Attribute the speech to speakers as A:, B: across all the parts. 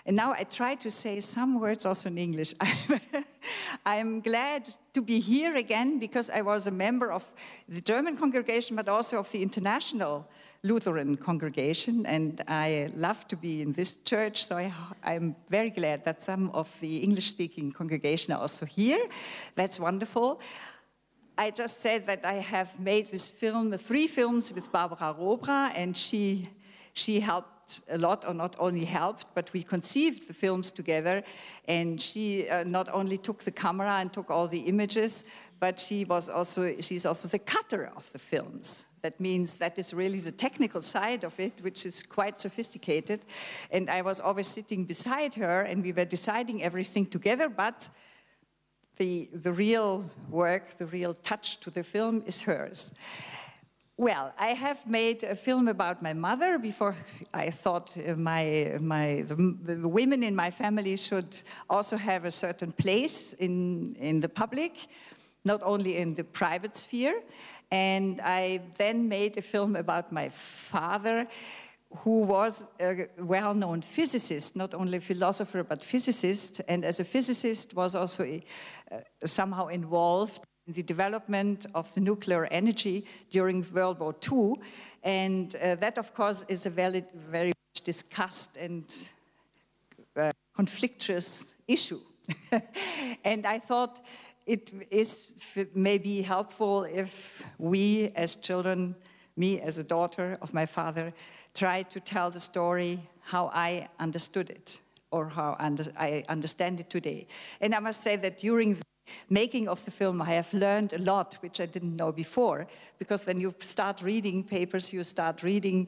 A: And now I try to say some words also in English. I'm glad to be here again because I was a member of the German congregation, but also of the international Lutheran congregation, and I love to be in this church, so I'm very glad that some of the English-speaking congregation are also here. That's wonderful. I just said that I have made this film, 3 films with Barbara Robra, and she helped a lot, or not only helped, but we conceived the films together, and she not only took the camera and took all the images, but she's also the cutter of the films. That means that is really the technical side of it, which is quite sophisticated, and I was always sitting beside her, and we were deciding everything together, but the real work, the real touch to the film is hers. Well, I have made a film about my mother. Before I thought the women in my family should also have a certain place in the public, not only in the private sphere. And I then made a film about my father, who was a well-known physicist, not only philosopher, but physicist. And as a physicist was also somehow involved in the development of the nuclear energy during World War II. And that, of course, is a very much discussed and conflictuous issue. And I thought it is maybe helpful if we as children, me as a daughter of my father, try to tell the story how I understood it, or how I understand it today. And I must say that during the making of the film, I have learned a lot, which I didn't know before, because when you start reading papers, you start looking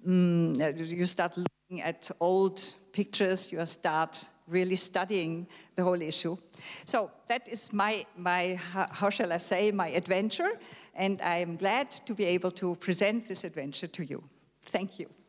A: at old pictures, you start really studying the whole issue. So that is my how shall I say, my adventure, and I am glad to be able to present this adventure to you. Thank you.